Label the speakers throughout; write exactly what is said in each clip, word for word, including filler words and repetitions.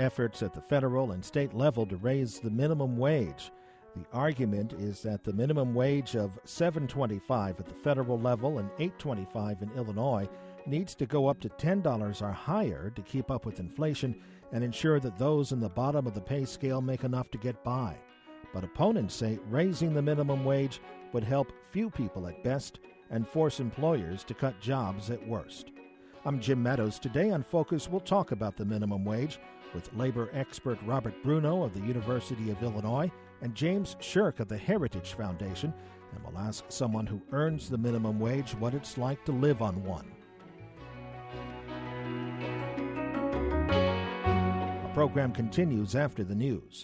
Speaker 1: efforts at the federal and state level to raise the minimum wage. The argument is that the minimum wage of seven dollars and twenty-five cents at the federal level and eight dollars and twenty-five cents in Illinois needs to go up to ten dollars or higher to keep up with inflation and ensure that those in the bottom of the pay scale make enough to get by. But opponents say raising the minimum wage would help few people at best and force employers to cut jobs at worst. I'm Jim Meadows. Today on Focus, we'll talk about the minimum wage with labor expert Robert Bruno of the University of Illinois and James Shirk of the Heritage Foundation, and we'll ask someone who earns the minimum wage what it's like to live on one. Our program continues after the news.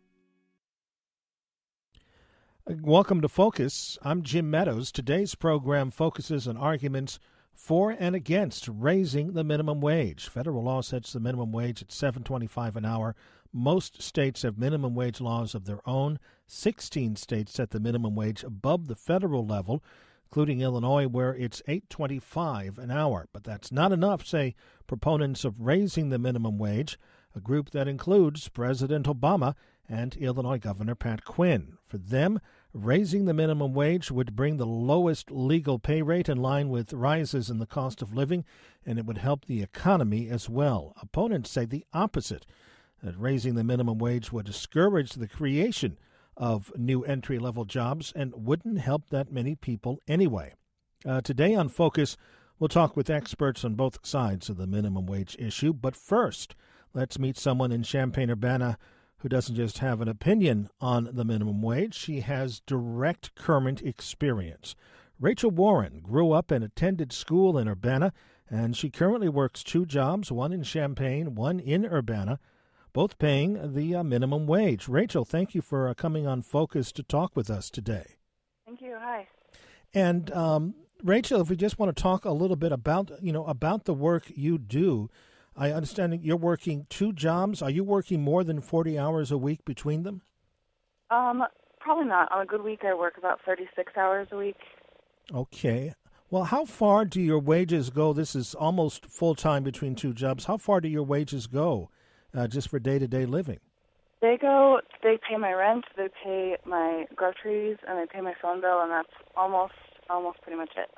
Speaker 1: Welcome to Focus. I'm Jim Meadows. Today's program focuses on arguments for and against raising the minimum wage. Federal law sets the minimum wage at seven dollars and twenty-five cents an hour. Most states have minimum wage laws of their own. sixteen states set the minimum wage above the federal level, including Illinois, where it's eight dollars and twenty-five cents an hour. But that's not enough, say proponents of raising the minimum wage, a group that includes President Obama and Illinois Governor Pat Quinn. For them, raising the minimum wage would bring the lowest legal pay rate in line with rises in the cost of living, and it would help the economy as well. Opponents say the opposite, that raising the minimum wage would discourage the creation of new entry-level jobs and wouldn't help that many people anyway. Uh, today on Focus, we'll talk with experts on both sides of the minimum wage issue. But first, let's meet someone in Champaign-Urbana who doesn't just have an opinion on the minimum wage. She has direct current experience. Rachel Warren grew up and attended school in Urbana, and she currently works two jobs, one in Champaign, one in Urbana, both paying the uh, minimum wage. Rachel, thank you for uh, coming on Focus to talk with us today.
Speaker 2: Thank you. Hi.
Speaker 1: And um, Rachel, if we just want to talk a little bit about, you know, about the work you do. I understand that you're working two jobs. Are you working more than forty hours a week between them?
Speaker 2: Um, probably not. On a good week, I work about thirty-six hours a week.
Speaker 1: Okay. Well, how far do your wages go? This is almost full-time between two jobs. How far do your wages go uh, just for day-to-day living?
Speaker 2: They go, they pay my rent, they pay my groceries, and they pay my phone bill, and that's almost, almost pretty much it.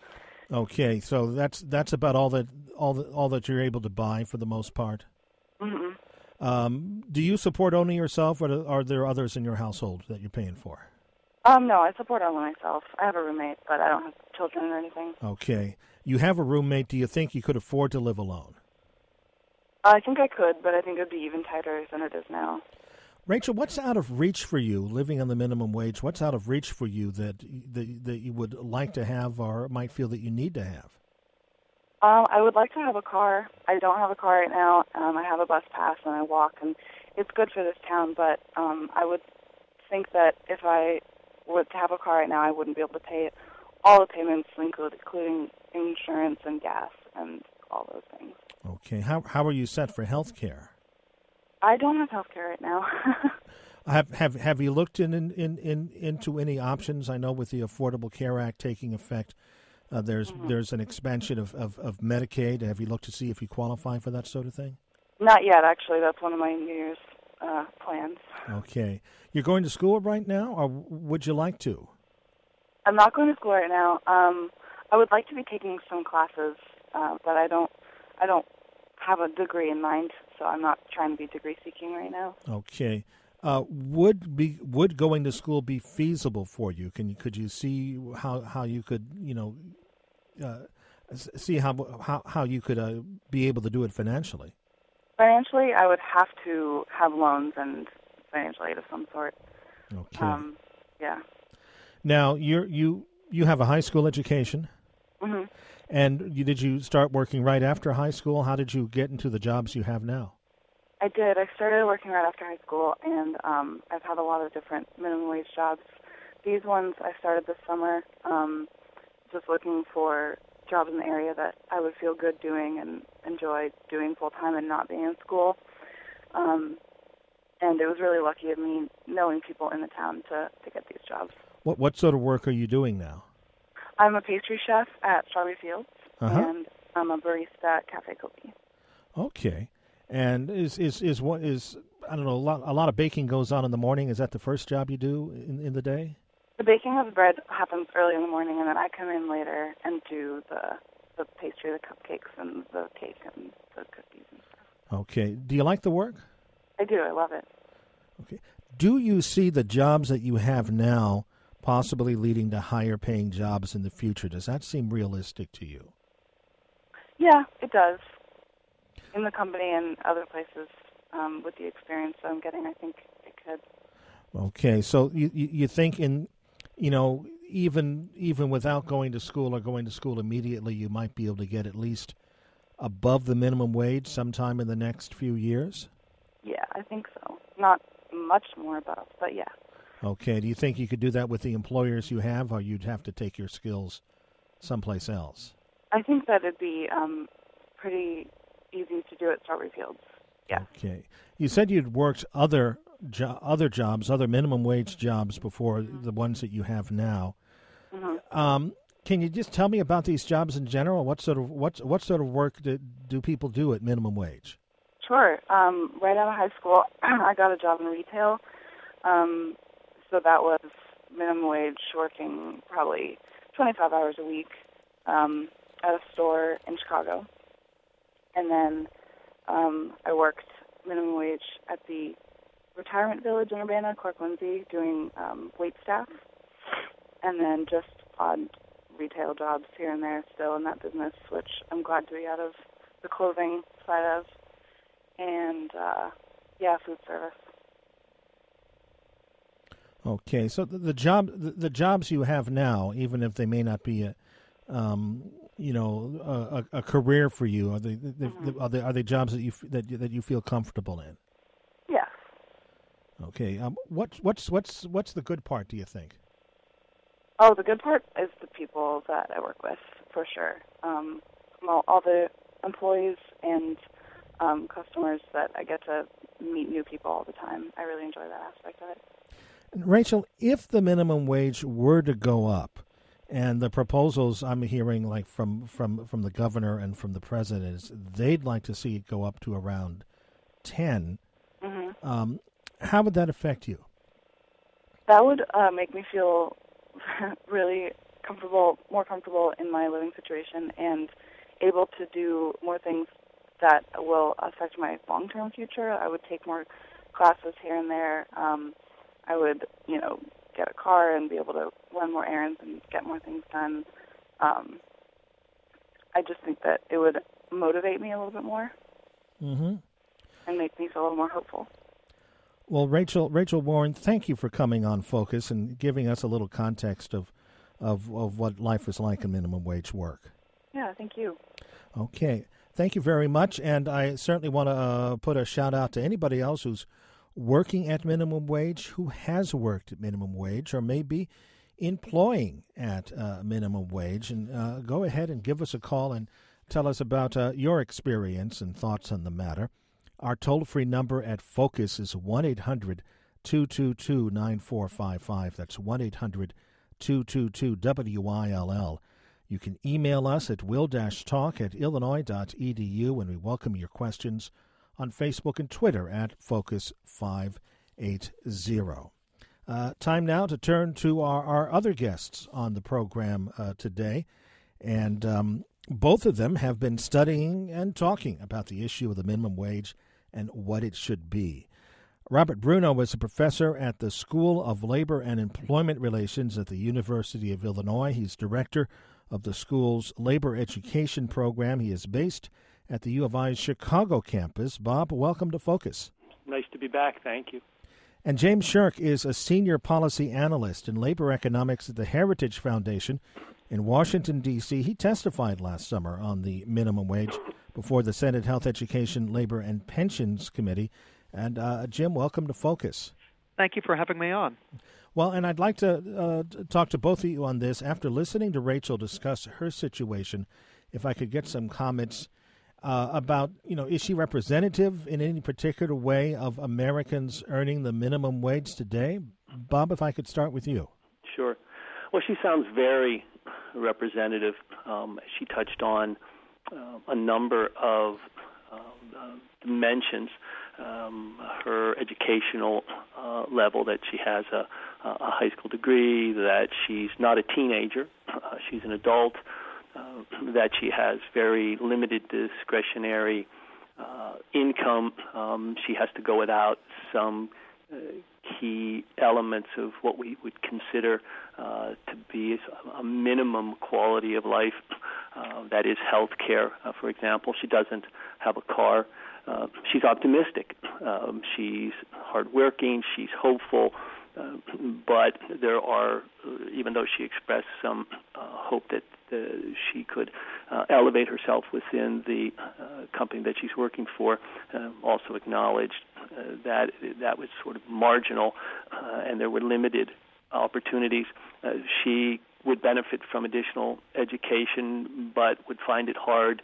Speaker 1: Okay, so that's that's about all that all that all that you're able to buy for the most part.
Speaker 2: Mm-hmm.
Speaker 1: Um, do you support only yourself, or are there others in your household that you're paying for?
Speaker 2: Um, no, I support only myself. I have a roommate, but I don't have children or anything.
Speaker 1: Okay, you have a roommate. Do you think you could afford to live alone?
Speaker 2: I think I could, but I think it would be even tighter than it is now.
Speaker 1: Rachel, what's out of reach for you living on the minimum wage? What's out of reach for you that that, that you would like to have or might feel that you need to have?
Speaker 2: Um, I would like to have a car. I don't have a car right now. Um, I have a bus pass and I walk, and it's good for this town, but um, I would think that if I were to have a car right now, I wouldn't be able to pay all the payments, including insurance and gas and all those things.
Speaker 1: Okay. How how are you set for health care?
Speaker 2: I don't have health care right now.
Speaker 1: have have have you looked in, in, in, in into any options? I know with the Affordable Care Act taking effect, uh, there's mm-hmm. there's an expansion of, of, of Medicaid. Have you looked to see if you qualify for that sort of thing?
Speaker 2: Not yet, actually. That's one of my New Year's uh, plans.
Speaker 1: Okay. You're going to school right now, or would you like to?
Speaker 2: I'm not going to school right now. Um, I would like to be taking some classes, uh, but I don't. I don't have a degree in mind, so I'm not trying to be degree seeking right now.
Speaker 1: Okay. Uh, would be would going to school be feasible for you? Can you could you see how, how you could you know uh, see how how how you could uh, be able to do it financially?
Speaker 2: Financially, I would have to have loans and financial aid of some sort.
Speaker 1: Okay.
Speaker 2: Um, yeah.
Speaker 1: Now you you you have a high school education.
Speaker 2: Mm-hmm.
Speaker 1: And you, did you start working right after high school? How did you get into the jobs you have now?
Speaker 2: I did. I started working right after high school, and um, I've had a lot of different minimum wage jobs. These ones I started this summer, um, just looking for jobs in the area that I would feel good doing and enjoy doing full-time and not being in school. Um, and it was really lucky of me knowing people in the town to, to get these jobs.
Speaker 1: What what sort of work are you doing now?
Speaker 2: I'm a pastry chef at Strawberry Fields,
Speaker 1: uh-huh.
Speaker 2: and I'm a barista at Cafe Kopi.
Speaker 1: Okay. And is is is what is I don't know a lot a lot of baking goes on in the morning. Is that the first job you do in in the day?
Speaker 2: The baking of the bread happens early in the morning, and then I come in later and do the the pastry, the cupcakes, and the cake, and the cookies and stuff.
Speaker 1: Okay. Do you like the work?
Speaker 2: I do. I love it.
Speaker 1: Okay. Do you see the jobs that you have now possibly leading to higher paying jobs in the future? Does that seem realistic to you?
Speaker 2: Yeah, it does. In the company and other places, um, with the experience that I'm getting, I think it could.
Speaker 1: Okay, so you you you think in, you know, even even without going to school or going to school immediately, you might be able to get at least above the minimum wage sometime in the next few years?
Speaker 2: Yeah, I think so. Not much more above, but yeah.
Speaker 1: Okay, do you think you could do that with the employers you have, or you'd have to take your skills someplace else?
Speaker 2: I think that it'd be um, pretty easy to do at Strawberry Fields. Yeah.
Speaker 1: Okay. You said you'd worked other jo- other jobs, other minimum wage jobs before mm-hmm. the ones that you have now. Mm-hmm. Um, can you just tell me about these jobs in general? What sort of what what sort of work do, do people do at minimum wage?
Speaker 2: Sure. Um, right out of high school, I got a job in retail. Um, so that was minimum wage, working probably twenty-five hours a week um, at a store in Chicago. And then um, I worked minimum wage at the retirement village in Urbana, Clark Lindsay, doing um, wait staff. And then just odd retail jobs here and there still in that business, which I'm glad to be out of the clothing side of. And, uh, yeah, food service.
Speaker 1: Okay, so the, the job, the, the jobs you have now, even if they may not be, a, um, you know, a, a career for you, are they, they, mm-hmm. are they are they jobs that you that that you feel comfortable in?
Speaker 2: Yes.
Speaker 1: Okay. Um. What's what's what's what's the good part? Do you think?
Speaker 2: Oh, the good part is the people that I work with, for sure. Um, well, all the employees and um, customers that I get to meet new people all the time. I really enjoy that aspect of it.
Speaker 1: Rachel, if the minimum wage were to go up, and the proposals I'm hearing, like from, from, from the governor and from the president, is they'd like to see it go up to around ten. Mm-hmm. Um, how would that affect you?
Speaker 2: That would uh, make me feel really comfortable, more comfortable in my living situation, and able to do more things that will affect my long-term future. I would take more classes here and there. Um, I would, you know, get a car and be able to run more errands and get more things done. Um, I just think that it would motivate me a little bit more
Speaker 1: mm-hmm.
Speaker 2: and make me feel a little more hopeful.
Speaker 1: Well, Rachel, Rachel Warren, thank you for coming on Focus and giving us a little context of, of, of what life is like in minimum wage work.
Speaker 2: Yeah, thank you.
Speaker 1: Okay. Thank you very much, and I certainly want to uh, put a shout-out to anybody else who's working at minimum wage, who has worked at minimum wage, or maybe employing at uh, minimum wage. And uh, go ahead and give us a call and tell us about uh, your experience and thoughts on the matter. Our toll-free number at Focus is one eight hundred two two two nine four five five. That's one eight hundred two two two W I L L. You can email us at will-talk at illinois dot e d u, and we welcome your questions on Facebook and Twitter at Focus five eighty. Uh, time now to turn to our, our other guests on the program uh, today. And um, both of them have been studying and talking about the issue of the minimum wage and what it should be. Robert Bruno is a professor at the School of Labor and Employment Relations at the University of Illinois. He's director of the school's labor education program. He is based at the U of I's Chicago campus. Bob, welcome to Focus.
Speaker 3: Nice to be back. Thank you.
Speaker 1: And James Shirk is a senior policy analyst in labor economics at the Heritage Foundation in Washington, D C He testified last summer on the minimum wage before the Senate Health, Education, Labor, and Pensions Committee. And uh, Jim, welcome to Focus.
Speaker 4: Thank you for having me on.
Speaker 1: Well, and I'd like to uh, talk to both of you on this. After listening to Rachel discuss her situation, if I could get some comments uh, about, you know, is she representative in any particular way of Americans earning the minimum wage today? Bob, if I could start with you.
Speaker 3: Sure. Well, she sounds very representative. Um, she touched on uh, a number of uh, uh, dimensions, um, her educational uh, level, that she has a, a high school degree, that she's not a teenager, uh, she's an adult, uh, that she has very limited discretionary uh, income. Um, she has to go without some uh, key elements of what we would consider uh, to be a minimum quality of life. Uh, that is health care, uh, for example. She doesn't have a car. Uh, she's optimistic. Um, she's hardworking. She's hopeful. Uh, but there are, even though she expressed some uh, hope that uh, she could uh, elevate herself within the uh, company that she's working for, uh, also acknowledged uh, that that was sort of marginal uh, and there were limited opportunities. Uh, she would benefit from additional education, but would find it hard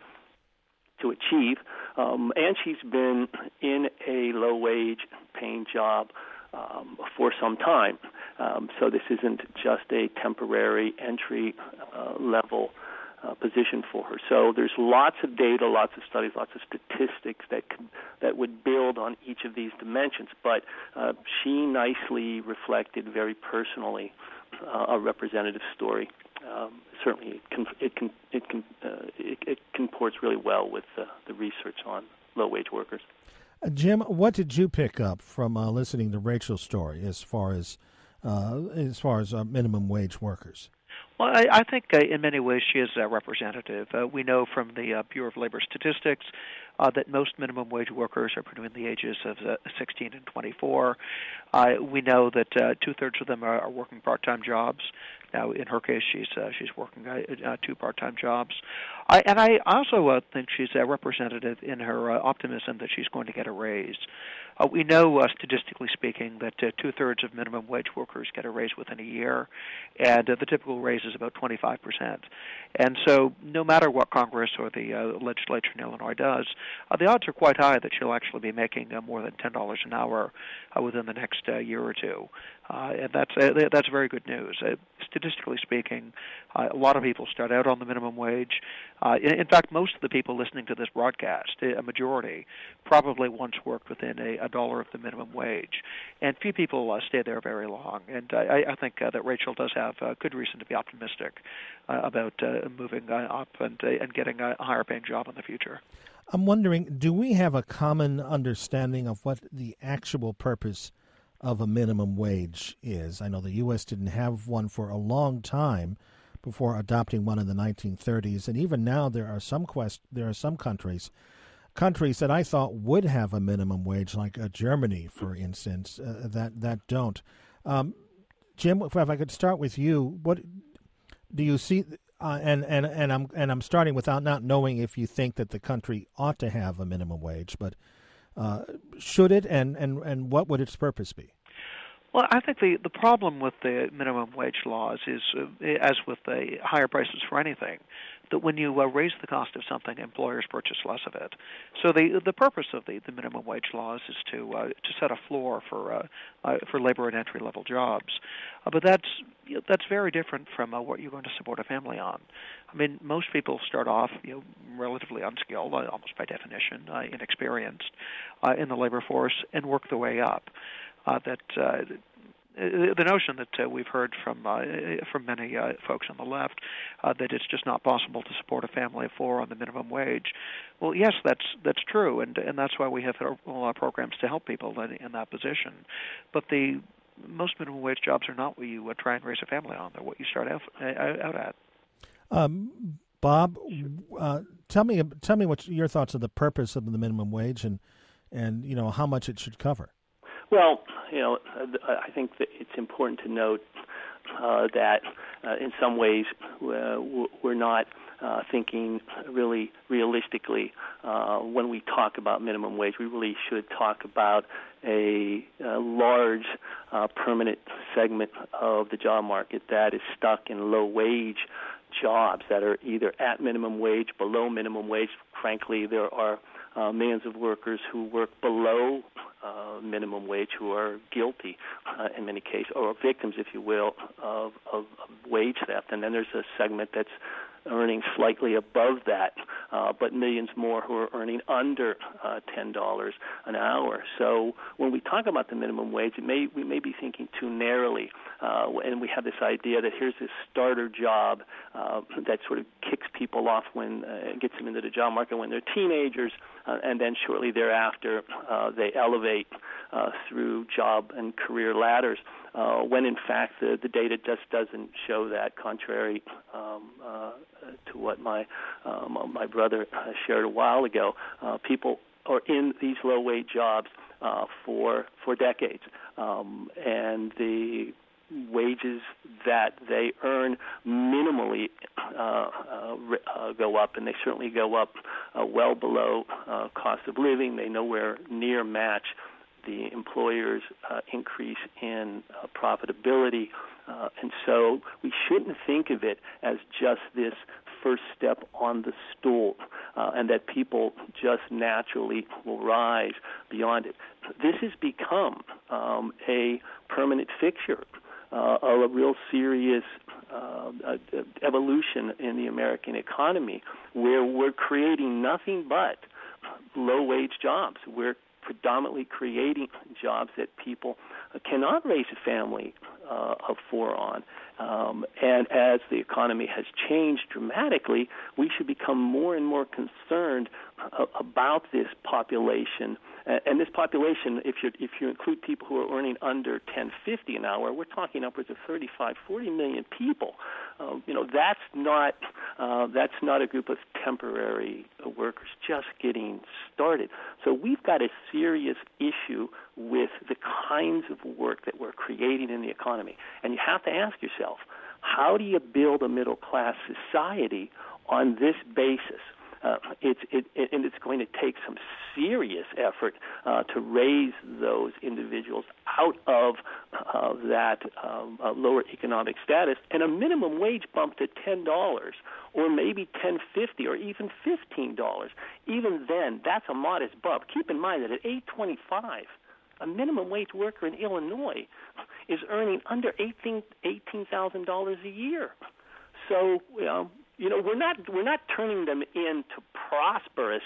Speaker 3: to achieve. Um, and she's been in a low-wage paying job Um, for some time. Um, so this isn't just a temporary entry uh, level uh, position for her. So there's lots of data, lots of studies, lots of statistics that could, that would build on each of these dimensions. But uh, she nicely reflected very personally uh, a representative story. Um, certainly, it can, it can, it can, uh, it, it comports really well with uh, the research on low-wage workers.
Speaker 1: Uh, Jim, what did you pick up from uh, listening to Rachel's story as far as uh, as far as uh, minimum wage workers?
Speaker 4: Well, I, I think uh, in many ways she is uh, representative. Uh, we know from the uh, Bureau of Labor Statistics uh, that most minimum wage workers are between the ages of uh, sixteen and twenty-four. Uh, we know that uh, two-thirds of them are, are working part-time jobs. Now, in her case, she's uh, she's working uh, uh, two part-time jobs. I, and I also uh, think she's uh, representative in her uh, optimism that she's going to get a raise. Uh, we know, uh, statistically speaking, that uh, two-thirds of minimum wage workers get a raise within a year, and uh, the typical raise is about twenty-five percent. And so no matter what Congress or the uh, legislature in Illinois does, uh, the odds are quite high that she'll actually be making uh, more than ten dollars an hour uh, within the next uh, year or two. Uh, and that's uh, that's very good news. Uh, statistically speaking, uh, a lot of people start out on the minimum wage. Uh, in, in fact, most of the people listening to this broadcast, a majority, probably once worked within a, a dollar of the minimum wage. And few people uh, stay there very long. And I, I think uh, that Rachel does have uh, good reason to be optimistic uh, about uh, moving uh, up and, uh, and getting a higher paying job in the future.
Speaker 1: I'm wondering, do we have a common understanding of what the actual purpose of a minimum wage is? I know the U S didn't have one for a long time before adopting one in the nineteen thirties, and even now there are some quest there are some countries countries that I thought would have a minimum wage, like uh, Germany, for instance, uh, that that don't. Um, Jim, if I could start with you, what do you see? Uh, and and and I'm and I'm starting without not knowing if you think that the country ought to have a minimum wage, but uh, should it, and, and, and what would its purpose be?
Speaker 4: Well, I think the, the problem with the minimum wage laws is, uh, as with the higher prices for anything, that when you uh, raise the cost of something, employers purchase less of it. So the the purpose of the, the minimum wage laws is to uh, to set a floor for uh, uh, for labor and entry level jobs, uh, but that's you know, that's very different from uh, what you're going to support a family on. I mean, most people start off you know relatively unskilled, uh, almost by definition, uh, inexperienced uh, in the labor force, and work their way up. Uh, that uh, the notion that uh, we've heard from uh, from many uh, folks on the left uh, that it's just not possible to support a family of four on the minimum wage. Well, yes, that's that's true, and and that's why we have a lot of programs to help people in, in that position. But the most minimum wage jobs are not what you uh, try and raise a family on; they're what you start out out at.
Speaker 1: Um, Bob, uh, tell me tell me what your thoughts of the purpose of the minimum wage and and you know how much it should cover.
Speaker 3: Well, you know, I think that it's important to note uh, that uh, in some ways uh, we're not uh, thinking really realistically uh, when we talk about minimum wage. We really should talk about a, a large uh, permanent segment of the job market that is stuck in low-wage jobs that are either at minimum wage, below minimum wage. Frankly, there are uh, millions of workers who work below uh, minimum wage who are guilty uh, in many cases, or victims, if you will, of, of, of wage theft. And then there's a segment that's earning slightly above that uh, but millions more who are earning under uh, ten dollars an hour. So when we talk about the minimum wage, it may, we may be thinking too narrowly, uh, and we have this idea that here's this starter job uh, that sort of kicks people off when uh, gets them into the job market when they're teenagers, uh, and then shortly thereafter uh, they elevate uh, through job and career ladders. Uh, when in fact the, the data just doesn't show that, contrary um, uh, to what my um, my brother uh, shared a while ago. Uh, people are in these low-wage jobs uh, for for decades, um, and the wages that they earn minimally uh, uh, uh, go up, and they certainly go up uh, well below uh, cost of living. They nowhere near match the employer's uh, increase in uh, profitability. Uh, and so we shouldn't think of it as just this first step on the stool uh, and that people just naturally will rise beyond it. This has become um, a permanent fixture, uh, a real serious uh, uh, evolution in the American economy, where we're creating nothing but low-wage jobs. We're predominantly creating jobs that people cannot raise a family uh, of four on. Um, and as the economy has changed dramatically, we should become more and more concerned uh, about this population. Uh, and this population, if you if you include people who are earning under ten fifty an hour, we're talking upwards of thirty-five, forty million people. Uh, you know, that's not uh, that's not a group of temporary workers just getting started. So we've got a serious issue with the kinds of work that we're creating in the economy. And you have to ask yourself, how do you build a middle-class society on this basis? Uh, it's it, it, and it's going to take some serious effort uh, to raise those individuals out of uh, that um, uh, lower economic status, and a minimum wage bump to ten dollars, or maybe ten fifty, or even fifteen dollars. Even then, that's a modest bump. Keep in mind that at eight twenty-five, a minimum wage worker in Illinois is earning under eighteen thousand dollars a year. So, you know, you know, we're not we're not turning them into prosperous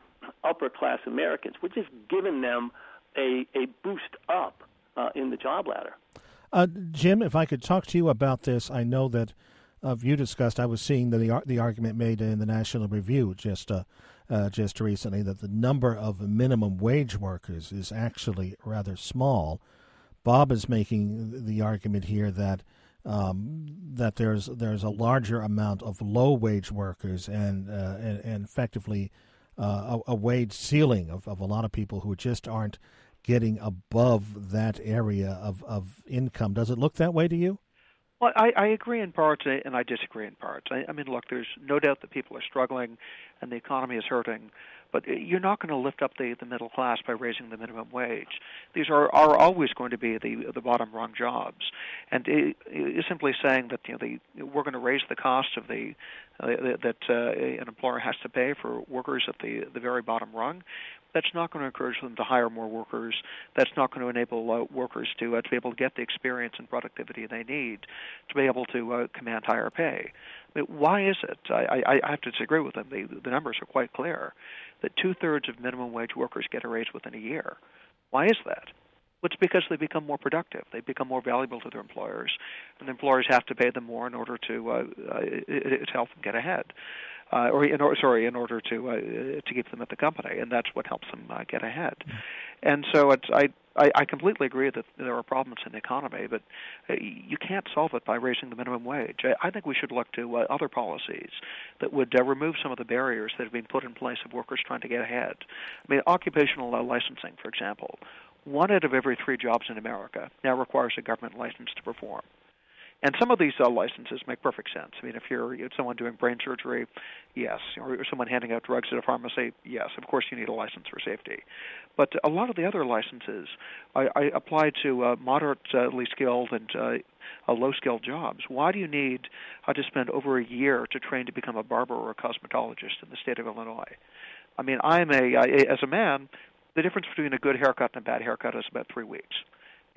Speaker 3: upper class Americans. We're just giving them a a boost up uh, in the job ladder.
Speaker 1: Uh, Jim, if I could talk to you about this, I know that uh, you discussed. I was seeing the the, the argument made in the National Review just uh, uh, just recently that the number of minimum wage workers is actually rather small. Bob is making the argument here that um, that there's there's a larger amount of low wage workers and uh, and, and effectively uh, a, a wage ceiling of, of a lot of people who just aren't getting above that area of, of income. Does it look that way to you?
Speaker 4: Well, I, I agree in parts, and I disagree in parts. I, I mean, look, there's no doubt that people are struggling and the economy is hurting, but you're not going to lift up the, the middle class by raising the minimum wage. These are, are always going to be the the bottom rung jobs, and it, it's simply saying that you know the, we're going to raise the cost of the uh, that uh, an employer has to pay for workers at the the very bottom rung. That's not going to encourage them to hire more workers. That's not going to enable uh, workers to uh, to be able to get the experience and productivity they need to be able to uh, command higher pay. I mean, why is it? I, I, I have to disagree with them. The, the numbers are quite clear that two-thirds of minimum wage workers get a raise within a year. Why is that? Well, it's because they become more productive. They become more valuable to their employers, and the employers have to pay them more in order to uh, uh, to help them get ahead. Uh, or, in or sorry, in order to uh, to keep them at the company, and that's what helps them uh, get ahead. Mm-hmm. And so it's, I, I I completely agree that there are problems in the economy, but uh, you can't solve it by raising the minimum wage. I, I think we should look to uh, other policies that would uh, remove some of the barriers that have been put in place of workers trying to get ahead. I mean, occupational uh, licensing, for example. One out of every three jobs in America now requires a government license to perform. And some of these uh, licenses make perfect sense. I mean, if you're, you're someone doing brain surgery, yes. Or someone handing out drugs at a pharmacy, yes. Of course, you need a license for safety. But a lot of the other licenses I, I apply to uh, moderately skilled and uh, uh, low-skilled jobs. Why do you need uh, to spend over a year to train to become a barber or a cosmetologist in the state of Illinois? I mean, I'm a, I, as a man, the difference between a good haircut and a bad haircut is about three weeks.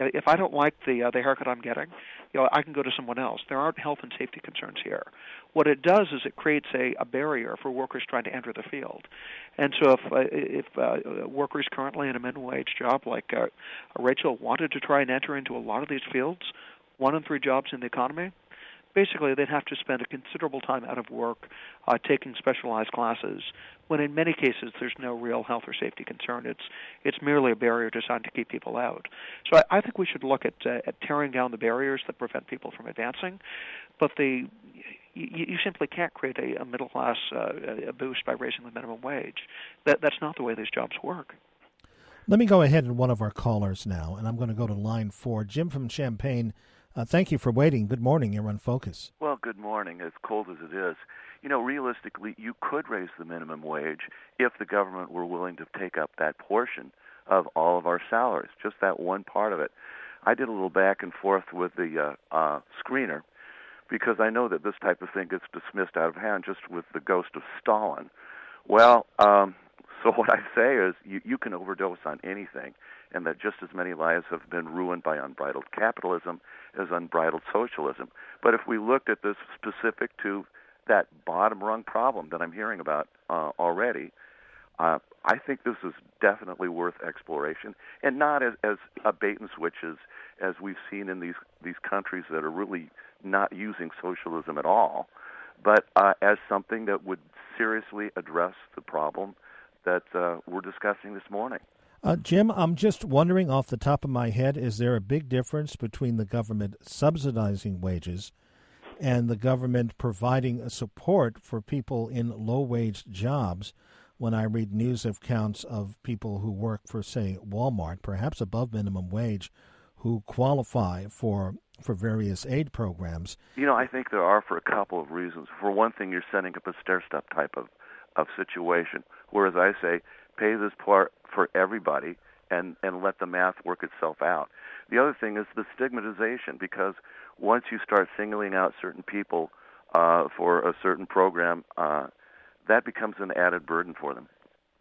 Speaker 4: You know, if I don't like the uh, the haircut I'm getting, you know, I can go to someone else. There aren't health and safety concerns here. What it does is it creates a, a barrier for workers trying to enter the field. And so if uh, if uh, workers currently in a minimum wage job like uh, Rachel wanted to try and enter into a lot of these fields, one in three jobs in the economy, basically they'd have to spend a considerable time out of work uh, taking specialized classes, when in many cases there's no real health or safety concern. It's it's merely a barrier designed to keep people out. So I, I think we should look at, uh, at tearing down the barriers that prevent people from advancing, but the you, you simply can't create a, a middle class uh, a boost by raising the minimum wage. That that's not the way these jobs work.
Speaker 1: Let me go ahead and one of our callers now, and I'm going to go to line four. Jim from Champaign, uh, thank you for waiting. Good morning. You're on Focus.
Speaker 5: Well, good morning. As cold as it is, you know, realistically, you could raise the minimum wage if the government were willing to take up that portion of all of our salaries, just that one part of it. I did a little back and forth with the uh, uh, screener, because I know that this type of thing gets dismissed out of hand just with the ghost of Stalin. Well, um, so what I say is you, you can overdose on anything, and that just as many lives have been ruined by unbridled capitalism as unbridled socialism. But if we looked at this specific to that bottom rung problem that I'm hearing about uh, already, uh, I think this is definitely worth exploration, and not as, as a bait and switch as, as we've seen in these, these countries that are really not using socialism at all, but uh, as something that would seriously address the problem that uh, we're discussing this morning.
Speaker 1: Uh, Jim, I'm just wondering off the top of my head, is there a big difference between the government subsidizing wages and the government providing a support for people in low-wage jobs? When I read news accounts of people who work for, say, Walmart, perhaps above minimum wage, who qualify for for various aid programs.
Speaker 5: You know, I think there are for a couple of reasons. For one thing, you're setting up a stair-step type of, of situation, whereas I say pay this part for everybody and, and let the math work itself out. The other thing is the stigmatization, because once you start singling out certain people uh, for a certain program, uh, that becomes an added burden for them.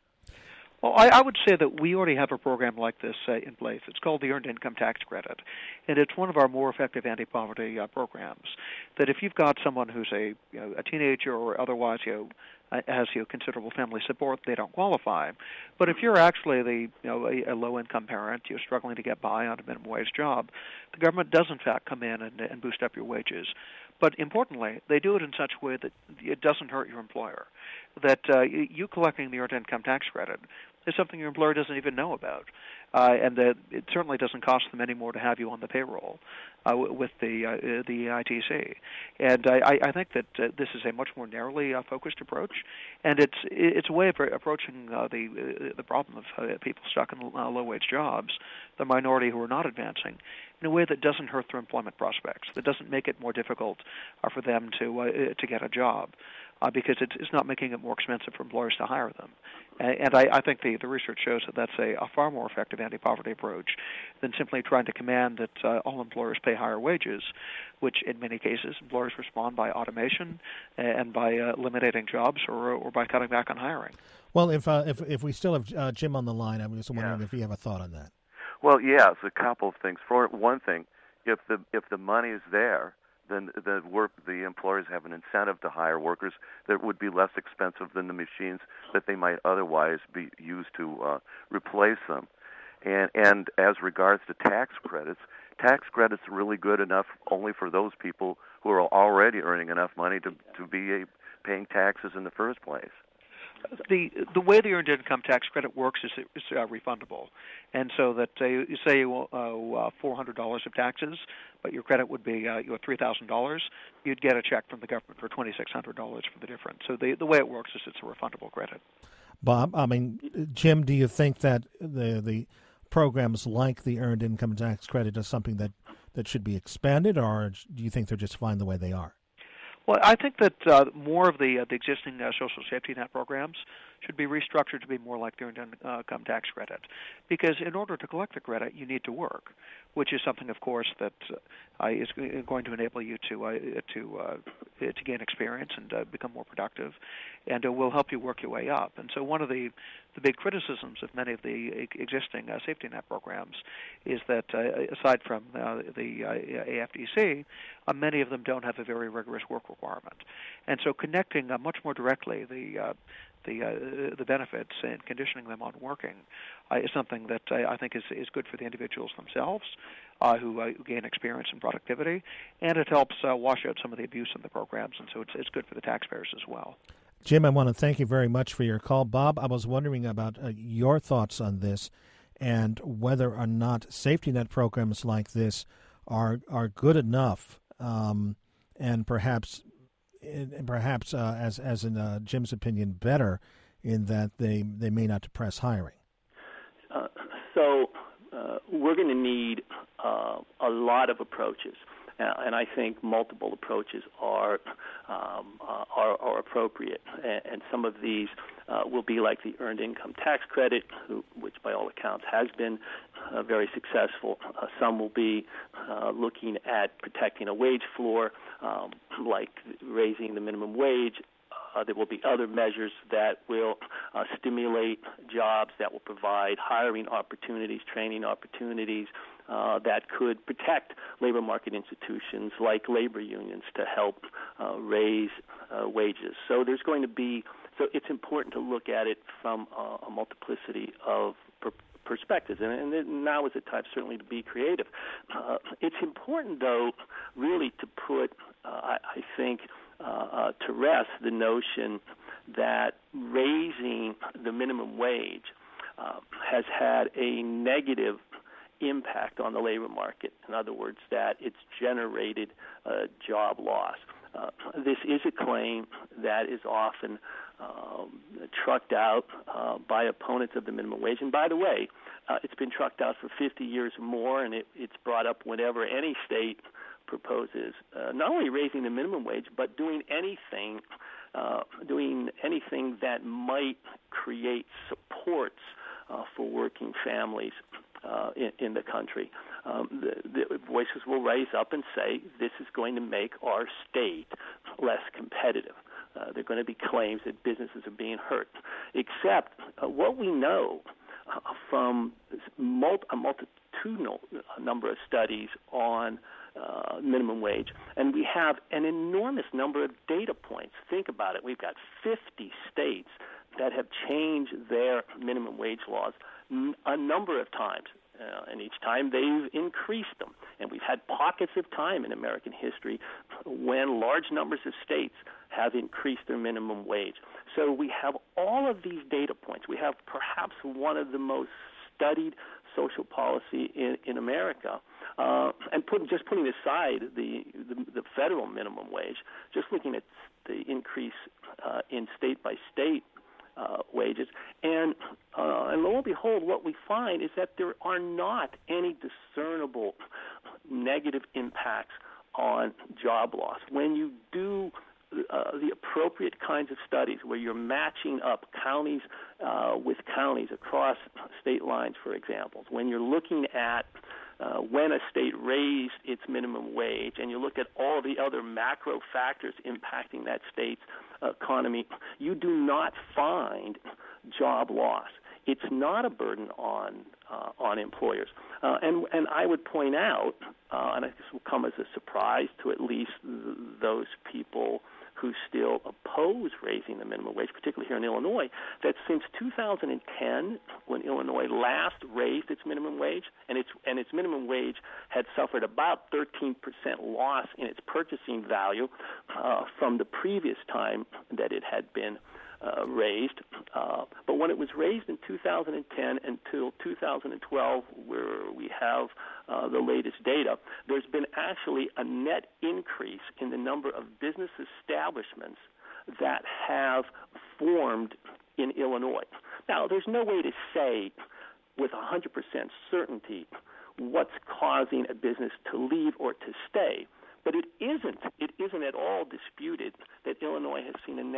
Speaker 4: Well, I, I would say that we already have a program like this uh, in place. It's called the Earned Income Tax Credit, and it's one of our more effective anti-poverty uh, programs. That if you've got someone who's a you know, a teenager or otherwise you know, has you know, considerable family support, they don't qualify. But if you're actually the you know a, a low-income parent, you're struggling to get by on a minimum wage job, the government does in fact come in and, and boost up your wages. But importantly, they do it in such a way that it doesn't hurt your employer. That uh, you collecting the Earned Income Tax Credit is something your employer doesn't even know about, uh, and that it certainly doesn't cost them any more to have you on the payroll uh, with the uh, the I T C. And I, I think that uh, this is a much more narrowly uh, focused approach, and it's it's a way of approaching uh, the uh, the problem of uh, people stuck in uh, low wage jobs, the minority who are not advancing, in a way that doesn't hurt their employment prospects, that doesn't make it more difficult uh, for them to uh, to get a job. Uh, because it's, it's not making it more expensive for employers to hire them. And, and I, I think the, the research shows that that's a, a far more effective anti-poverty approach than simply trying to command that uh, all employers pay higher wages, which in many cases employers respond by automation and by uh, eliminating jobs or, or by cutting back on hiring.
Speaker 1: Well, if uh, if if we still have uh, Jim on the line, I'm just wondering
Speaker 5: yeah.
Speaker 1: if you have a thought on that.
Speaker 5: Well, yes, a couple of things. For one thing, if the if the money is there, then the work the employers have an incentive to hire workers that would be less expensive than the machines that they might otherwise be used to uh, replace them. And and as regards to tax credits, tax credits are really good enough only for those people who are already earning enough money to to be a, paying taxes in the first place.
Speaker 4: The the way the Earned Income Tax Credit works is it's uh, refundable, and so that uh, you say you owe uh, four hundred dollars of taxes, but your credit would be uh, you know, three thousand dollars. You'd get a check from the government for twenty six hundred dollars for the difference. So the the way it works is it's a refundable credit.
Speaker 1: Bob, I mean, Jim, do you think that the the programs like the Earned Income Tax Credit is something that, that should be expanded, or do you think they're just fine the way they are?
Speaker 4: Well, I think that uh, more of the uh, the existing uh, social safety net programs should be restructured to be more like the Earned Income Tax Credit, because in order to collect the credit, you need to work, which is something, of course, that uh, is going to enable you to uh, to uh, to gain experience and uh, become more productive, and uh, will help you work your way up. And so, one of the the big criticisms of many of the existing uh, safety net programs is that, uh, aside from uh, the uh, A F D C, uh, many of them don't have a very rigorous work requirement. And so connecting uh, much more directly the uh, the uh, the benefits and conditioning them on working uh, is something that uh, I think is is good for the individuals themselves, uh, who, uh, who gain experience and productivity, and it helps uh, wash out some of the abuse in the programs, and so it's it's good for the taxpayers as well.
Speaker 1: Jim, I want to thank you very much for your call. Bob, I was wondering about uh, your thoughts on this and whether or not safety net programs like this are are good enough, um, and perhaps. And perhaps, uh, as as in uh, Jim's opinion, better in that they they may not depress hiring.
Speaker 3: Uh, so uh, we're going to need uh, a lot of approaches, uh, and I think multiple approaches are um, uh, are, are appropriate. And, and some of these uh, will be like the Earned Income Tax Credit, who, which by all accounts has been uh, very successful. Uh, some will be uh, looking at protecting a wage floor. Um, like raising the minimum wage. Uh, there will be other measures that will uh, stimulate jobs, that will provide hiring opportunities, training opportunities, uh, that could protect labor market institutions like labor unions to help uh, raise uh, wages. So there's going to be, so it's important to look at it from uh, a multiplicity of per- perspectives, and, and now is the time certainly to be creative. Uh, it's important, though, really to put, uh, I, I think, uh, uh, to rest the notion that raising the minimum wage uh, has had a negative impact on the labor market. In other words, that it's generated uh, job loss. Uh, this is a claim that is often um, trucked out uh, by opponents of the minimum wage. And by the way, uh, it's been trucked out for fifty years or more, and it, it's brought up whenever any state proposes uh, not only raising the minimum wage, but doing anything, uh, doing anything that might create supports uh, for working families uh, in, in the country. Um, the, the voices will raise up and say this is going to make our state less competitive. Uh, there are going to be claims that businesses are being hurt. Except uh, what we know uh, from multi- a multitudinal number of studies on uh, minimum wage, and we have an enormous number of data points. Think about it. We've got fifty states that have changed their minimum wage laws n- a number of times. Uh, and each time they've increased them. And we've had pockets of time in American history when large numbers of states have increased their minimum wage. So we have all of these data points. We have perhaps one of the most studied social policy in, in America. Uh, and put, just putting aside the, the, the federal minimum wage, just looking at the increase uh, in state-by-state Uh, wages, and uh, and lo and behold, what we find is that there are not any discernible negative impacts on job loss. When you do uh, the appropriate kinds of studies where you're matching up counties uh, with counties across state lines, for example, when you're looking at Uh, when a state raised its minimum wage, and you look at all the other macro factors impacting that state's uh, economy, you do not find job loss. It's not a burden on uh, on employers. Uh, and and I would point out, uh, and this will come as a surprise to at least th- those people who still oppose raising the minimum wage, particularly here in Illinois, that since two thousand ten, when Illinois last raised its minimum wage, and its and its minimum wage had suffered about thirteen percent loss in its purchasing value uh, from the previous time that it had been uh, raised. Uh, but when it was raised in two thousand ten until two thousand twelve, where we have uh, the latest data, there's been actually a net increase in the number of business establishments that have formed in Illinois. Now, there's no way to say with one hundred percent certainty what's causing a business to leave or to stay, but it isn't. It isn't at all disputed that Illinois has seen a net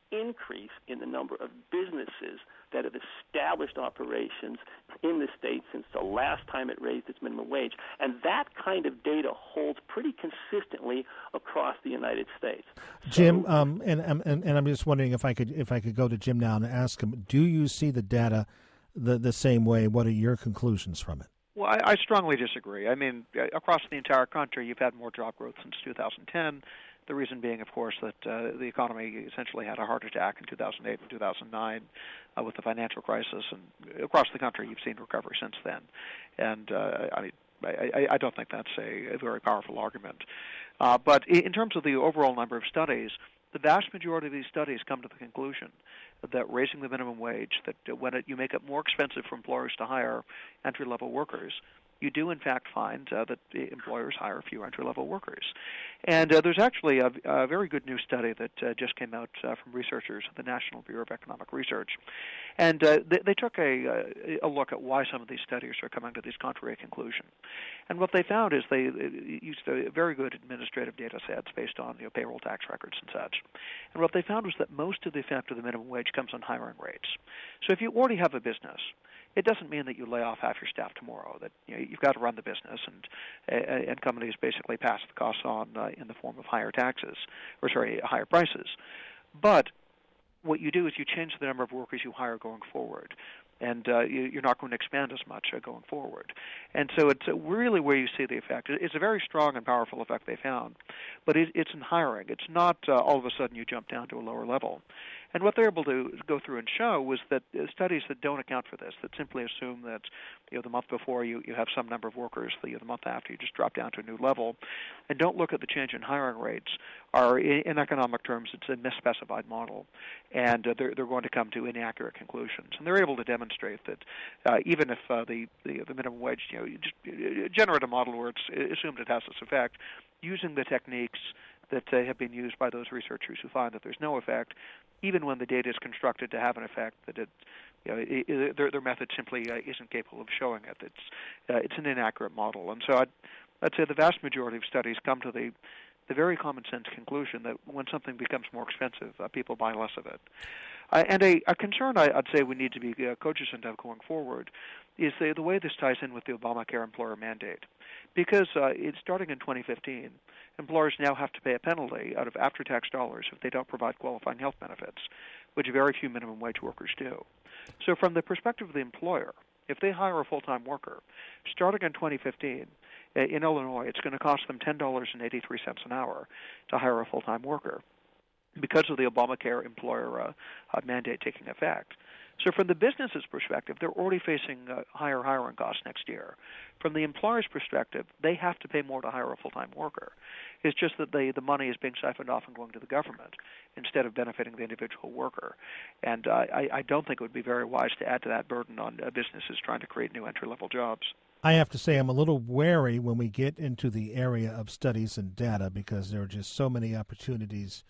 Speaker 3: increase in the number of businesses that have established operations in the state since the last time it raised its minimum wage. And that kind of data holds pretty consistently across the United States.
Speaker 1: Jim,
Speaker 3: so,
Speaker 1: um, and, and and I'm just wondering if I could if I could go to Jim now and ask him, do you see the data the the same way? What are your conclusions from it?
Speaker 4: Well, I, I strongly disagree. I mean, across the entire country, you've had more job growth since two thousand ten. The reason being, of course, that uh, the economy essentially had a heart attack in two thousand eight and two thousand nine uh, with the financial crisis, and across the country, you've seen recovery since then. And uh, I mean, I, I don't think that's a, a very powerful argument. Uh, but in terms of the overall number of studies, the vast majority of these studies come to the conclusion that raising the minimum wage, that when it, you make it more expensive for employers to hire entry-level workers, you do in fact find uh, that employers hire fewer entry-level workers. And uh, there's actually a, a very good new study that uh, just came out uh, from researchers at the National Bureau of Economic Research. And uh, they, they took a, a look at why some of these studies are coming to these contrary conclusions. And what they found is they used a very good administrative data sets based on you know, payroll tax records and such. And what they found was that most of the effect of the minimum wage comes on hiring rates. So if you already have a business, it doesn't mean that you lay off half your staff tomorrow. That you know, you've got to run the business, and and companies basically pass the costs on uh, in the form of higher taxes, or sorry, higher prices. But what you do is you change the number of workers you hire going forward, and uh, you, you're not going to expand as much uh, going forward. And so it's uh, really where you see the effect. It's a very strong and powerful effect they found, but it, it's in hiring. It's not uh, all of a sudden you jump down to a lower level. And what they're able to go through and show was that uh, studies that don't account for this, that simply assume that you know the month before you, you have some number of workers, the, the month after you just drop down to a new level, and don't look at the change in hiring rates, are in, in economic terms it's a misspecified model, and uh, they're, they're going to come to inaccurate conclusions. And they're able to demonstrate that uh, even if uh, the, the the minimum wage, you know, you just generate a model where it's assumed it has this effect, using the techniques that uh, have been used by those researchers who find that there's no effect, even when the data is constructed to have an effect, that it, you know, it, it, their, their method simply uh, isn't capable of showing it. It's uh, it's an inaccurate model, and so I'd, I'd say the vast majority of studies come to the the very common sense conclusion that when something becomes more expensive, uh, people buy less of it. Uh, and a, a concern I, I'd say we need to be uh, cognizant of going forward is the, the way this ties in with the Obamacare employer mandate. Because uh, it's starting in twenty fifteen, employers now have to pay a penalty out of after-tax dollars if they don't provide qualifying health benefits, which very few minimum wage workers do. So from the perspective of the employer, if they hire a full-time worker, starting in twenty fifteen, in Illinois, it's going to cost them ten dollars and eighty-three cents an hour to hire a full-time worker because of the Obamacare employer uh, uh, mandate taking effect. So from the business's perspective, they're already facing uh, higher hiring costs next year. From the employer's perspective, they have to pay more to hire a full-time worker. It's just that they, the money is being siphoned off and going to the government instead of benefiting the individual worker. And uh, I, I don't think it would be very wise to add to that burden on uh, businesses trying to create new entry-level jobs.
Speaker 1: I have to say I'm a little wary when we get into the area of studies and data because there are just so many opportunities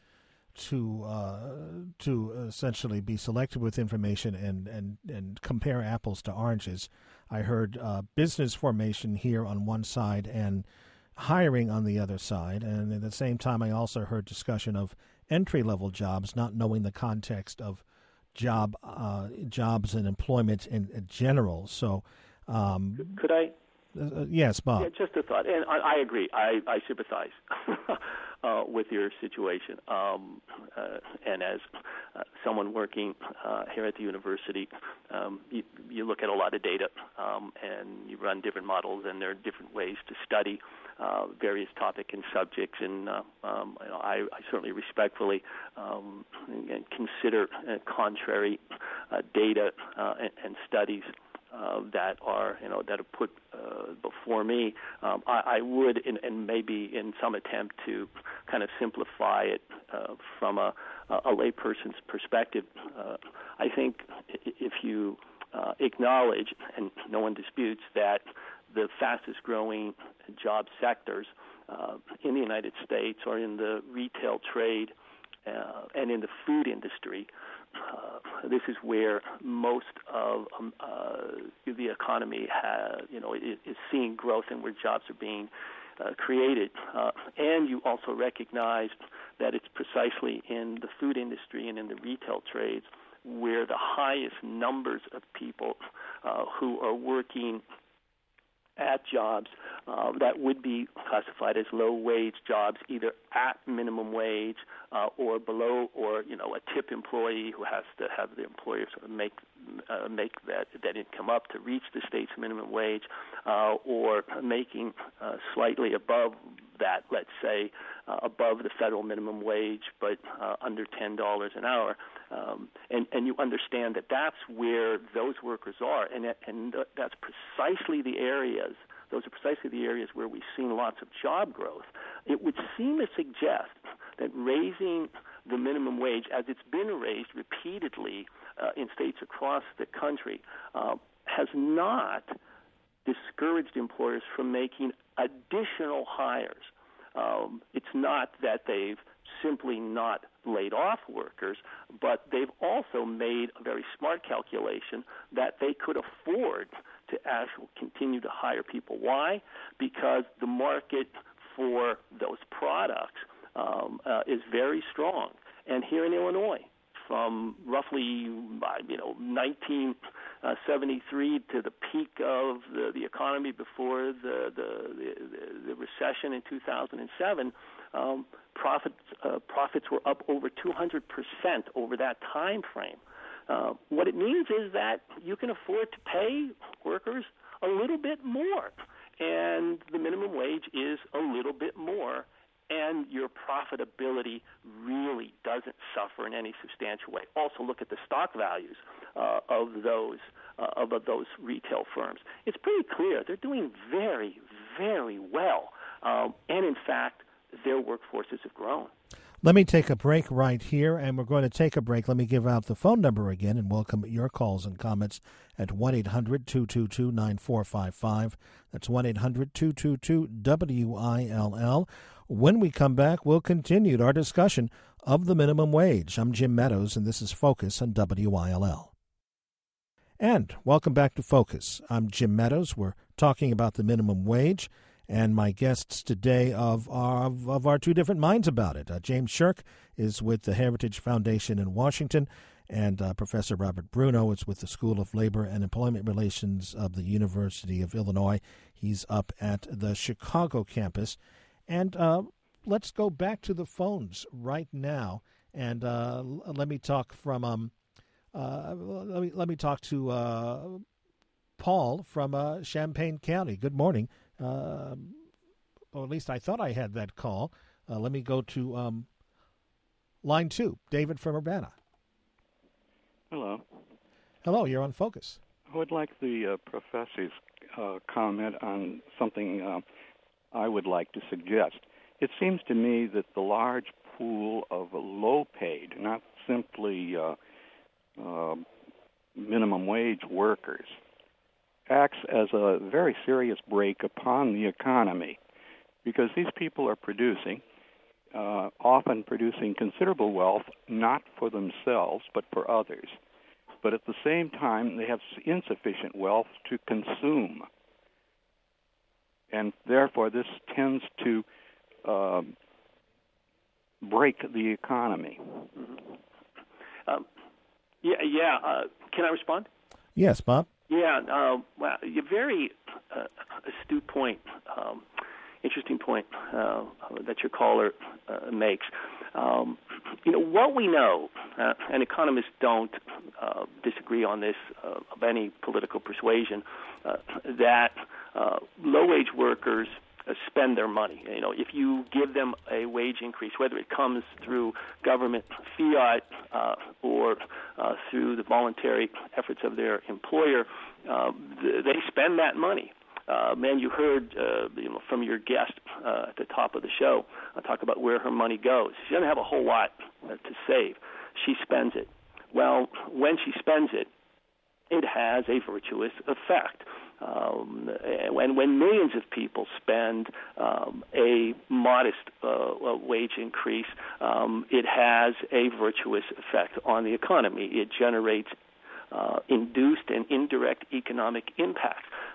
Speaker 1: to uh, to essentially be selected with information and, and, and compare apples to oranges. I heard uh, business formation here on one side and hiring on the other side, and at the same time I also heard discussion of entry-level jobs, not knowing the context of job uh, jobs and employment in, in general. So, um,
Speaker 3: could I?
Speaker 1: Uh, yes, Bob.
Speaker 3: Yeah, just a thought, and I, I agree. I, I sympathize uh, with your situation. Um, uh, and as uh, someone working uh, here at the university, um, you, you look at a lot of data, um, and you run different models, and there are different ways to study uh, various topics and subjects. And uh, um, you know, I, I certainly respectfully um, consider uh, contrary uh, data uh, and, and studies Uh, that are, you know, that are put uh, before me. Um, I, I would, in, and maybe in some attempt to kind of simplify it uh, from a, a layperson's perspective, uh, I think if you uh, acknowledge, and no one disputes, that the fastest growing job sectors uh, in the United States are in the retail trade uh, and in the food industry. Uh, this is where most of um, uh, the economy has, you know, is, is seeing growth and where jobs are being uh, created. Uh, and you also recognize that it's precisely in the food industry and in the retail trades where the highest numbers of people uh, who are working at jobs uh, that would be classified as low-wage jobs, either at minimum wage uh, or below, or you know, a tip employee who has to have the employer sort of make uh, make that that income up to reach the state's minimum wage, uh, or making uh, slightly above that, let's say uh, above the federal minimum wage, but uh, under ten dollars an hour. Um, and, and you understand that that's where those workers are, and, and that's precisely the areas, those are precisely the areas where we've seen lots of job growth. It would seem to suggest that raising the minimum wage, as it's been raised repeatedly uh, in states across the country, uh, has not discouraged employers from making additional hires. Um, it's not that they've simply not laid off workers, but they've also made a very smart calculation that they could afford to actually continue to hire people. Why? Because the market for those products um, uh, is very strong. And here in Illinois, from roughly you know nineteen seventy-three to the peak of the, the economy before the, the, the, the recession in two thousand seven, um, profits uh, profits were up over two hundred percent over that time frame. Uh, what it means is that you can afford to pay workers a little bit more, and the minimum wage is a little bit more, and your profitability really doesn't suffer in any substantial way. Also, look at the stock values uh, of those uh, of those retail firms. It's pretty clear they're doing very, very well, um, and in fact, their workforces have grown.
Speaker 1: Let me take a break right here, and we're going to take a break. Let me give out the phone number again and welcome your calls and comments at one eight hundred two two two nine four five five. That's one eight hundred two two two W I L L. When we come back, we'll continue our discussion of the minimum wage. I'm Jim Meadows, and this is Focus on W I L L. And welcome back to Focus. I'm Jim Meadows. We're talking about the minimum wage. And my guests today of our, of our two different minds about it. Uh, James Shirk is with the Heritage Foundation in Washington, and uh, Professor Robert Bruno is with the School of Labor and Employment Relations of the University of Illinois. He's up at the Chicago campus. And uh, let's go back to the phones right now, and uh, let me talk from um, uh, let me let me talk to uh, Paul from uh, Champaign County. Good morning. Uh, or at least I thought I had that call. Uh, let me go to um, line two, David from Urbana.
Speaker 6: Hello.
Speaker 1: Hello, you're on Focus.
Speaker 6: I would like the uh, professor's uh, comment on something uh, I would like to suggest. It seems to me that the large pool of low-paid, not simply uh, uh, minimum wage workers, acts as a very serious brake upon the economy, because these people are producing, uh, often producing considerable wealth, not for themselves, but for others. But at the same time, they have insufficient wealth to consume. And therefore, this tends to uh, break the economy.
Speaker 3: Mm-hmm. Um, yeah, yeah. Uh, can I respond?
Speaker 1: Yes, Bob.
Speaker 3: Yeah, uh, well, a very uh, astute point, um, interesting point uh, that your caller uh, makes. Um, you know, what we know, uh, and economists don't uh, disagree on this uh, of any political persuasion, uh, that uh, low-wage workers uh, spend their money. You know, if you give them a wage increase, whether it comes through government fiat uh, or uh, through the voluntary efforts of their employer, uh, th- they spend that money. Uh, man, you heard uh, you know, from your guest uh, at the top of the show uh, talk about where her money goes. She doesn't have a whole lot uh, to save. She spends it. Well, when she spends it, it has a virtuous effect. Um, and when millions of people spend um, a modest uh, wage increase, um, it has a virtuous effect on the economy. It generates uh, induced and indirect economic impact.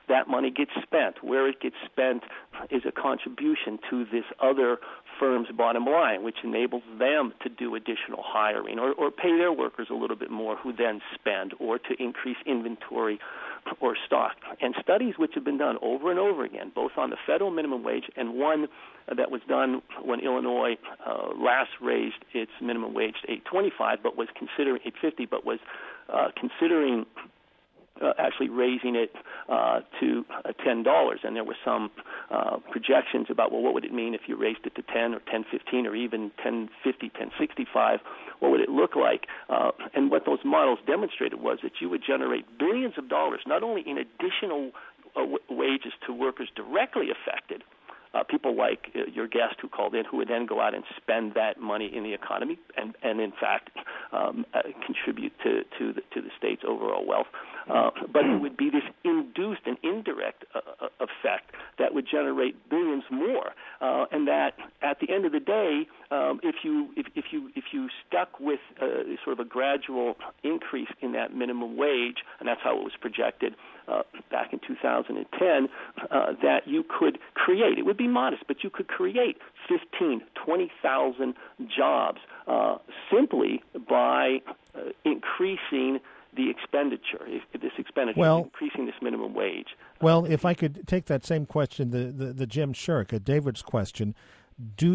Speaker 3: that money gets spent. Where it gets spent is a contribution to this other firm's bottom line, which enables them to do additional hiring or, or pay their workers a little bit more who then spend, or to increase inventory or stock. And studies which have been done over and over again, both on the federal minimum wage and one that was done when Illinois uh, last raised its minimum wage to eight twenty-five, but was considering eight fifty, but was uh, considering Uh, actually raising it uh, to uh, ten dollars, and there were some uh, projections about, well, what would it mean if you raised it to ten or ten fifteen or even ten fifty, ten sixty-five? What would it look like? Uh, and what those models demonstrated was that you would generate billions of dollars, not only in additional uh, w- wages to workers directly affected, Uh, people like uh, your guest who called in, who would then go out and spend that money in the economy and, and in fact, um, uh, contribute to, to, the, to the state's overall wealth. Uh, but it would be this induced and indirect uh, effect that would generate billions more, uh, and that at the end of the day, um, if you if, if you if you stuck with uh, sort of a gradual increase in that minimum wage, and that's how it was projected uh, back in two thousand ten, uh, that you could create. It would be modest, but you could create fifteen, twenty thousand jobs uh, simply by uh, increasing the expenditure, if, if this expenditure,
Speaker 1: well,
Speaker 3: increasing this minimum wage.
Speaker 1: Well, if I could take that same question, the, the, the Jim Shirk, uh, David's question, do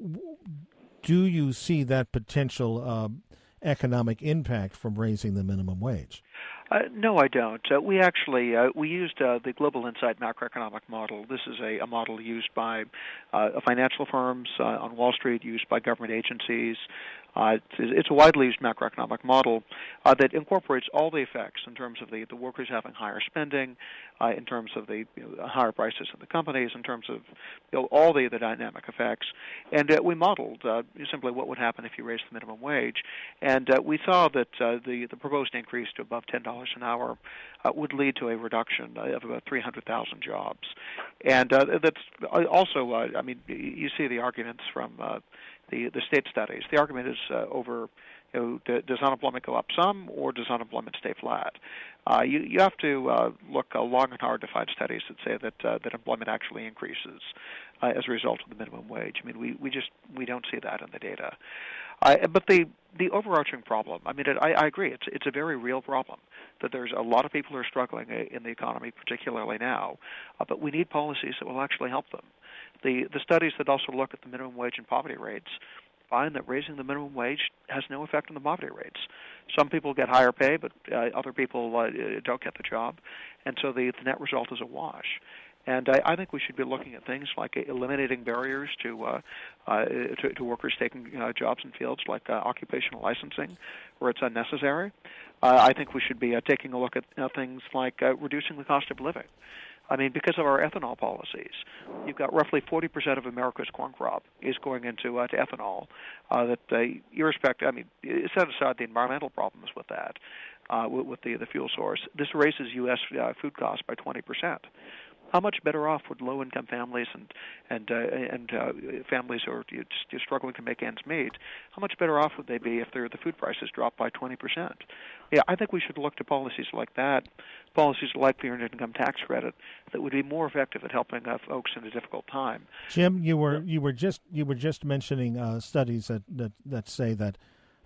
Speaker 1: do you see that potential uh, economic impact from raising the minimum wage?
Speaker 4: Uh, no, I don't. Uh, we actually uh, we used uh, the Global Insight macroeconomic model. This is a, a model used by uh, financial firms uh, on Wall Street, used by government agencies. Uh, it's, it's a widely used macroeconomic model uh, that incorporates all the effects in terms of the, the workers having higher spending, uh, in terms of the you know, higher prices of the companies, in terms of you know, all the, the dynamic effects. And uh, we modeled uh, simply what would happen if you raised the minimum wage. And uh, we saw that uh, the, the proposed increase to above ten dollars an hour uh, would lead to a reduction of about three hundred thousand jobs. And uh, that's also, uh, I mean, you see the arguments from uh, the, the state studies. The argument is uh, over, you know, d- does unemployment go up some or does unemployment stay flat? Uh, you, you have to uh, look uh, long and hard to find studies that say that uh, that employment actually increases uh, as a result of the minimum wage. I mean, we, we just we don't see that in the data. Uh, but the the overarching problem, I mean, it, I, I agree, it's it's a very real problem that there's a lot of people who are struggling in the economy, particularly now, uh, but we need policies that will actually help them. The the studies that also look at the minimum wage and poverty rates find that raising the minimum wage has no effect on the poverty rates. Some people get higher pay, but uh, other people uh, don't get the job, and so the, the net result is a wash. And I, I think we should be looking at things like eliminating barriers to uh, uh, to, to workers taking uh, jobs in fields like uh, occupational licensing, where it's unnecessary. Uh, I think we should be uh, taking a look at uh, things like uh, reducing the cost of living. I mean, because of our ethanol policies, you've got roughly forty percent of America's corn crop is going into uh, to ethanol. Uh, that, uh, irrespective, I mean, set aside the environmental problems with that, uh, with, with the the fuel source. This raises U S uh, food costs by twenty percent. How much better off would low-income families and and uh, and uh, families who are just struggling to make ends meet? How much better off would they be if their the food prices dropped by twenty percent? Yeah, I think we should look to policies like that, policies like the earned income tax credit, that would be more effective at helping uh, folks in a difficult time.
Speaker 1: Jim, you were you were just you were just mentioning uh, studies that, that that say that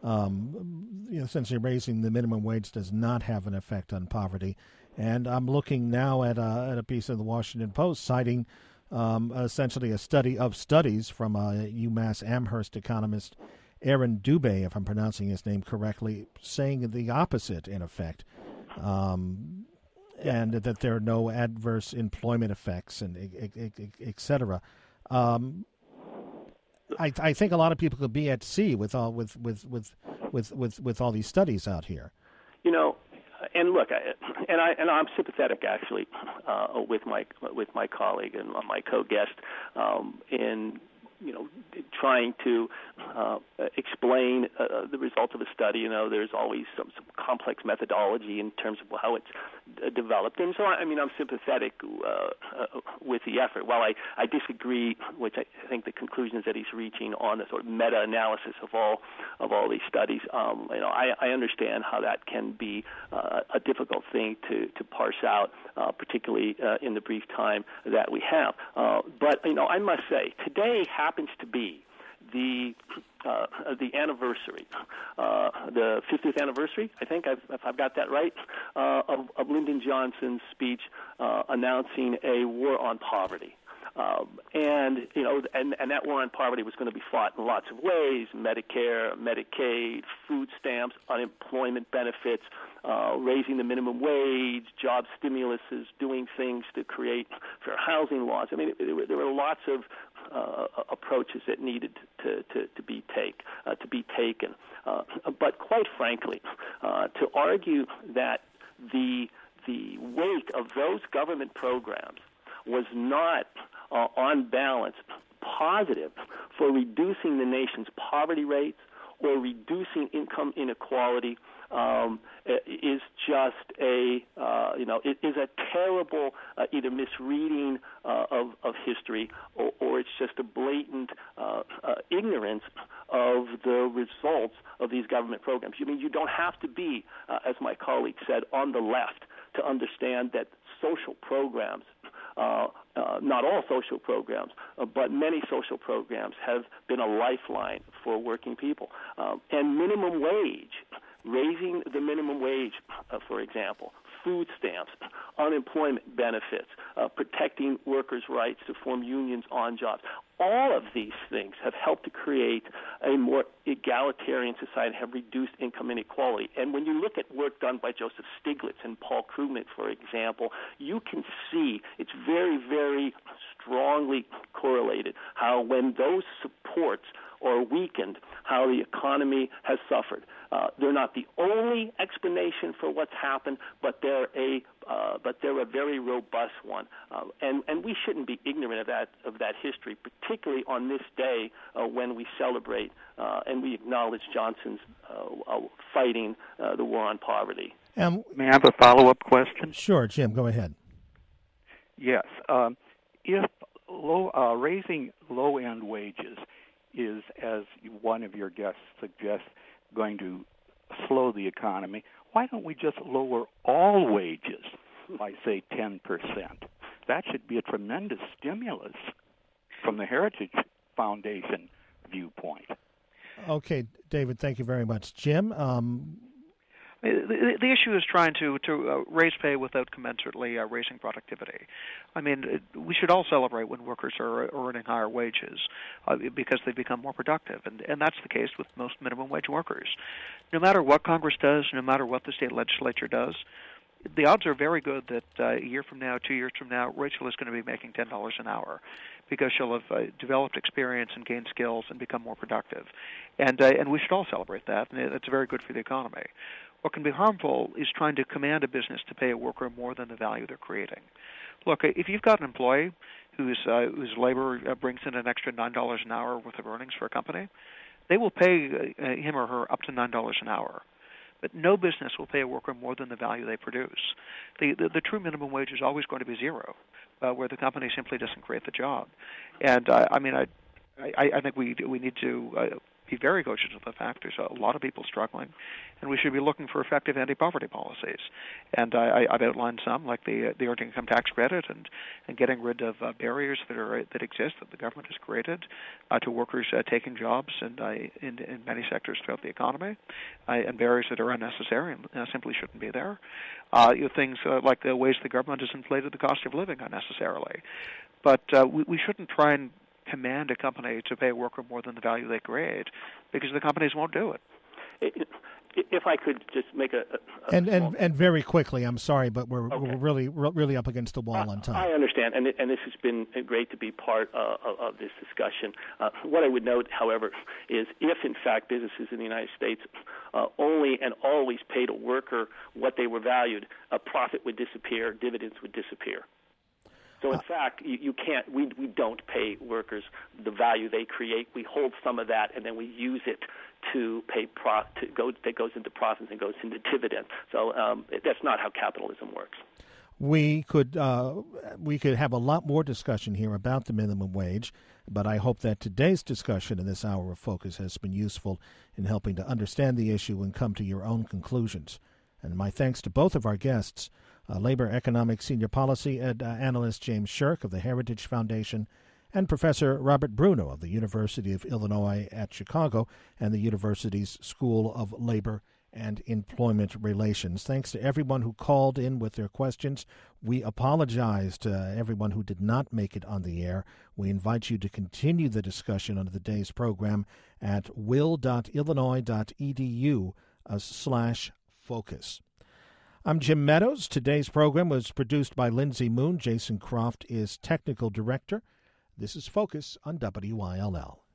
Speaker 1: um, you know, essentially raising the minimum wage does not have an effect on poverty. And I'm looking now at a, at a piece of the Washington Post citing um, essentially a study of studies from uh, UMass Amherst economist Aaron Dubé, if I'm pronouncing his name correctly, saying the opposite, in effect, um, and that there are no adverse employment effects, and et, et, et, et cetera. Um, I, I think a lot of people could be at sea with all with with with with with, with all these studies out here.
Speaker 3: You know. And look, I, and I and I'm sympathetic actually uh, with my with my colleague and my co-guest um, in you know, trying to uh, explain uh, the results of a study. You know, there's always some, some complex methodology in terms of how it's uh, developed. And so, I mean, I'm sympathetic uh, uh, with the effort. While I, I disagree, which I think the conclusions that he's reaching on the sort of meta-analysis of all of all these studies, um, you know, I, I understand how that can be uh, a difficult thing to, to parse out, uh, particularly uh, in the brief time that we have. Uh, but, you know, I must say, today happens to be the uh, the anniversary, uh, the fiftieth anniversary, I think, I've, if I've got that right, uh, of, of Lyndon Johnson's speech uh, announcing a war on poverty. Um, and, you know, and, and that war on poverty was going to be fought in lots of ways: Medicare, Medicaid, food stamps, unemployment benefits, uh, raising the minimum wage, job stimuluses, doing things to create fair housing laws. I mean, it, it, there were lots of uh, approaches that needed to, to, to be take uh, to be taken. Uh, but quite frankly, uh, to argue that the the weight of those government programs was not uh, on balance positive for reducing the nation's poverty rates or reducing income inequality um, is just a, uh, you know, it is a terrible uh, either misreading uh, of, of history or, or it's just a blatant uh, uh, ignorance of the results of these government programs. I mean, you don't have to be, uh, as my colleague said, on the left to understand that social programs Uh, uh, not all social programs, uh, but many social programs have been a lifeline for working people. Um, and minimum wage, raising the minimum wage, uh, for example, food stamps, unemployment benefits, uh, protecting workers' rights to form unions on jobs. All of these things have helped to create a more egalitarian society, have reduced income inequality. And when you look at work done by Joseph Stiglitz and Paul Krugman, for example, you can see it's very, very strongly correlated how when those supports are weakened, how the economy has suffered. Uh, they're not the only explanation for what's happened, but they're a uh, but they're a very robust one, uh, and and we shouldn't be ignorant of that of that history, particularly on this day uh, when we celebrate uh, and we acknowledge Johnson's uh, uh, fighting uh, the war on poverty.
Speaker 1: Um,
Speaker 6: May I have a follow-up question?
Speaker 1: Sure, Jim. Go ahead.
Speaker 6: Yes. Um, if low, uh, raising low-end wages is, as one of your guests suggests, going to slow the economy, why don't we just lower all wages by, say, ten percent? That should be a tremendous stimulus from the Heritage Foundation viewpoint.
Speaker 1: Okay, David, thank you very much. Jim? Um,
Speaker 4: The, the issue is trying to, to uh, raise pay without commensurately uh, raising productivity. I mean, it, we should all celebrate when workers are earning higher wages uh, because they become more productive, and, and that's the case with most minimum wage workers. No matter what Congress does, no matter what the state legislature does, the odds are very good that uh, a year from now, two years from now, Rachel is going to be making ten dollars an hour because she'll have uh, developed experience and gained skills and become more productive. And, uh, and we should all celebrate that, and it's very good for the economy. What can be harmful is trying to command a business to pay a worker more than the value they're creating. Look, if you've got an employee whose uh, whose labor uh, brings in an extra nine dollars an hour worth of earnings for a company, they will pay uh, him or her up to nine dollars an hour. But no business will pay a worker more than the value they produce. The the, the true minimum wage is always going to be zero, uh, where the company simply doesn't create the job. And uh, I mean, I, I I think we we need to uh, be very cautious of the fact there's a lot of people struggling, and we should be looking for effective anti-poverty policies. And I, I've outlined some, like the the earned income tax credit, and, and getting rid of uh, barriers that are that exist that the government has created uh, to workers uh, taking jobs and uh, in in many sectors throughout the economy, uh, and barriers that are unnecessary and uh, simply shouldn't be there. Uh, you know, things uh, like the ways the government has inflated the cost of living unnecessarily, but uh, we, we shouldn't try and command a company to pay a worker more than the value they create, because the companies won't do it.
Speaker 3: If I could just make a, a
Speaker 1: and
Speaker 3: small...
Speaker 1: and and very quickly, I'm sorry, but we're,
Speaker 3: okay.
Speaker 1: we're really really up against the wall
Speaker 3: I,
Speaker 1: on time.
Speaker 3: I understand, and and this has been great to be part uh, of, of this discussion. Uh, what I would note, however, is if in fact businesses in the United States uh, only and always paid a worker what they were valued, a profit would disappear, dividends would disappear. So, in uh, fact, you, you can't. We we don't pay workers the value they create. We hold some of that, and then we use it to pay pro. To go that goes into profits and goes into dividends. So um, that's not how capitalism works.
Speaker 1: We could uh, we could have a lot more discussion here about the minimum wage, but I hope that today's discussion in this hour of focus has been useful in helping to understand the issue and come to your own conclusions. And my thanks to both of our guests. Uh, Labor Economic Senior Policy Ed, uh, Analyst James Shirk of the Heritage Foundation, and Professor Robert Bruno of the University of Illinois at Chicago and the university's School of Labor and Employment Relations. Thanks to everyone who called in with their questions. We apologize to everyone who did not make it on the air. We invite you to continue the discussion on the day's program at will.illinois.edu uh, slash focus. I'm Jim Meadows. Today's program was produced by Lindsay Moon. Jason Croft is technical director. This is Focus on W I L L.